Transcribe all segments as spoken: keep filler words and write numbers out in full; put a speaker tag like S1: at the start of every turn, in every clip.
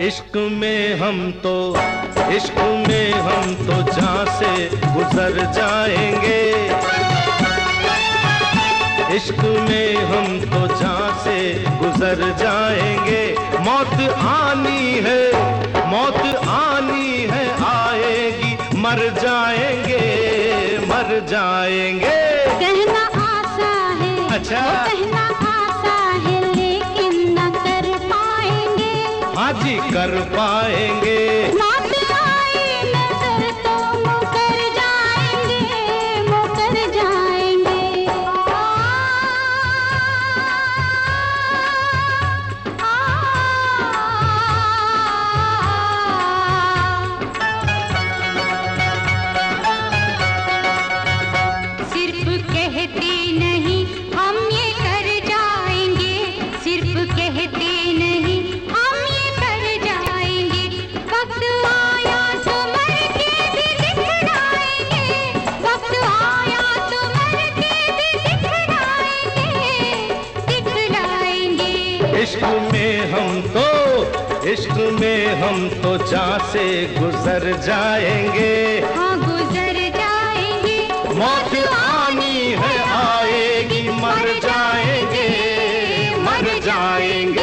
S1: इश्क में हम तो इश्क में हम तो जान से गुजर जाएंगे, इश्क में हम तो जान से गुजर जाएंगे। मौत आनी है, मौत आनी है, आएगी मर जाएंगे, मर जाएंगे।
S2: कहना आसा है,
S1: अच्छा
S2: कहना आसा है, लेकिन न कर पाएंगे।
S1: हाँ जी कर पाएंगे।
S2: मौत आए नजर तो मुकर जाएंगे, मुकर जाएंगे। आ, सिर्फ कहते नहीं हम ये कर जाएंगे, सिर्फ कहते नहीं हम ये कर जाएंगे। वक्त आया तो मर के भी दिखलाएंगे, वक्त आया तो मर के भी दिखलाएंगे, दिखलाएंगे।
S1: इश्क में हम तो इश्क में हम तो जान से गुजर जाएंगे।
S2: हाँ गुजर जाएंगे।
S1: मौत आनी है, आएगी मर जाएंगे, मर जाएंगे।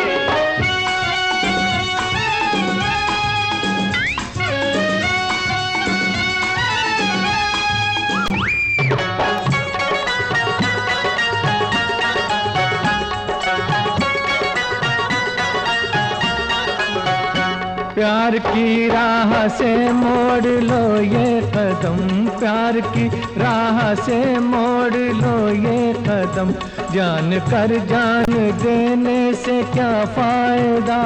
S3: प्यार की राह से मोड़ लो ये कदम, प्यार की राह से मोड़ लो ये कदम। जान कर जान देने से क्या फायदा।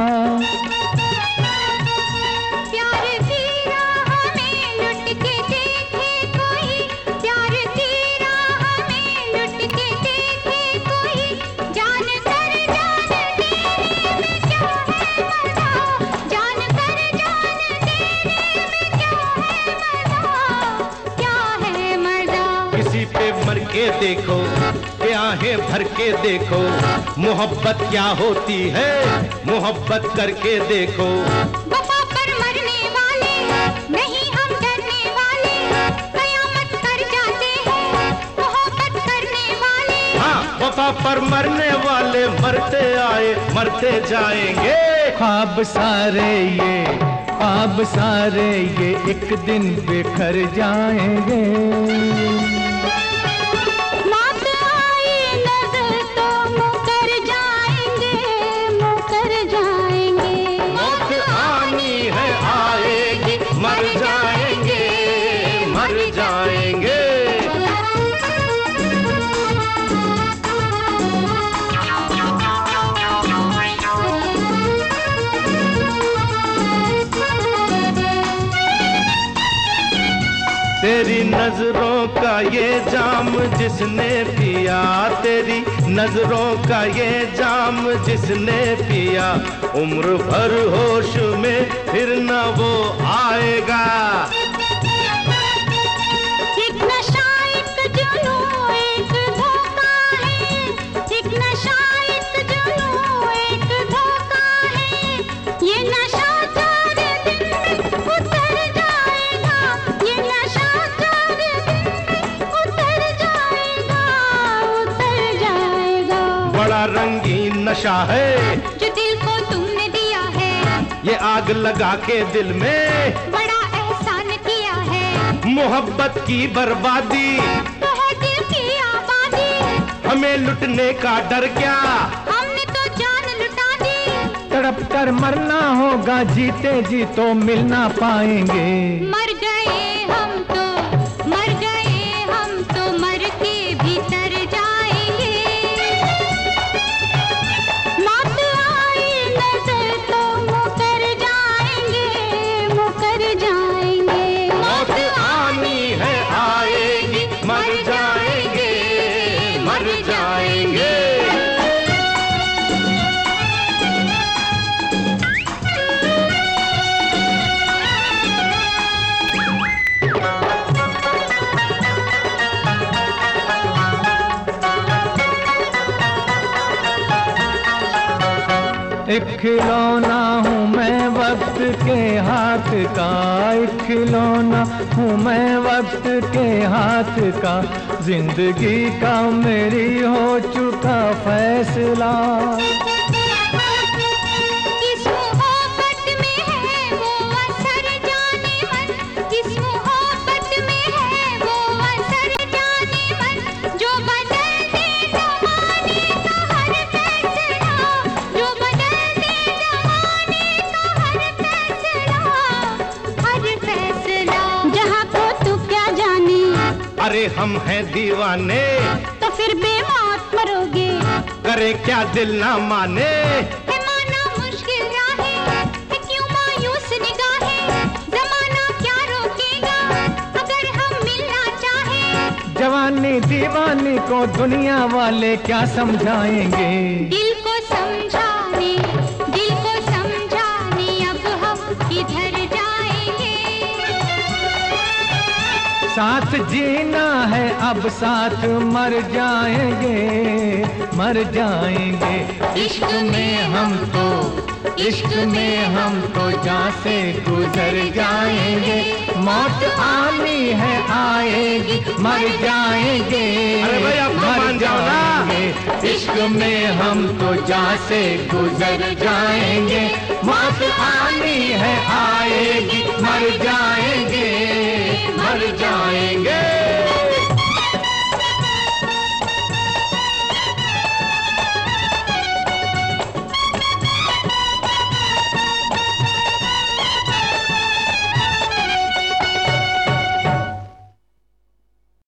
S2: प्यार की राह में लुट के देखे कोई, प्यार की राह में लुट के देखे कोई। जान कर जान देने में क्या है मजा, जान कर जान देने में क्या है मजा, क्या है मजा।
S1: किसी पे मर के देखो, आंखें भर के देखो, मोहब्बत क्या होती है, मोहब्बत करके देखो।
S2: वफा पर मरने वाले नहीं हम डरने वाले, कयामत कर जाते हैं मोहब्बत करने वाले।
S1: हाँ वफा पर मरने वाले मरते आए मरते जाएंगे।
S3: ख्वाब सारे ये ख्वाब सारे ये एक दिन बिखर जाएंगे।
S2: मौत आए नजर तो मुकर जाएंगे, मुकर जाएंगे।
S1: मौत आनी है, आएगी मर जाएंगे, मर जाएंगे। तेरी नजरों का ये जाम जिसने पिया, तेरी नजरों का ये जाम जिसने पिया, उम्र भर होश में फिर न वो आएगा।
S2: एक नशा एक जुनून एक धोखा है, एक नशा एक जुनून एक धोखा है। ये नशा चार दिन में उतर जाएगा, ये नशा चार दिन में उतर जाएगा, उतर जाएगा।
S1: बड़ा रंगीन नशा है
S2: जो दिल को तुमने दिया है,
S1: ये आग लगा के दिल में
S2: बड़ा एहसान किया है।
S1: मोहब्बत की बर्बादी,
S2: तो है दिल की आबादी,
S1: हमें लुटने का डर क्या।
S2: हमने तो जान लुटा दी।
S3: तड़प कर मरना होगा, जीते जी तो मिल ना पाएंगे।
S2: मर गए हम तो, मर गए हम तो मर के भीतर जाएंगे। मौत आए नजर तो मुकर जाएंगे, मुकर जाएंगे।
S1: मौत आनी है, आएगी मर जाएंगे, मर जाएंगे।
S3: एक खिलौना हूँ मैं वक्त के हाथ का, एक खिलौना हूँ मैं वक्त के हाथ का, जिंदगी का मेरी हो चुका फैसला।
S2: किस मोहब्बत में है वो असर जाने मन, किस मोहब्बत में है वो असर जाने मन, जो बदल दे जमाने का हर फैसला, जो बदल दे जमाने का हर फैसला, हर फैसला। जहाँ को तू क्या जाने,
S1: अरे हम हैं दीवाने,
S2: तो फिर बेमौत मरोगे,
S1: करे क्या दिल ना माने।
S2: है माना मुश्किल राहें, है क्यों मायूस निगाहें, जमाना क्या रोकेगा अगर हम मिलना चाहें।
S3: जवानी दीवानी को दुनिया वाले क्या समझाएंगे,
S2: दिल को समझाने, दिल को समझाने अब हम किधर जाएंगे।
S3: साथ जीना है अब साथ मर जाएंगे, मर जाएंगे। इश्क में हम तो, इश्क में हम तो जान से गुजर जाएंगे। मौत आनी है आएगी, मर जाएंगे,
S1: अरे भाई आप तो मान जाओ ना।
S3: इश्क में हम तो जान से गुजर जाएंगे। मौत आनी है आएगी, मर जाएंगे, मर जाएंगे।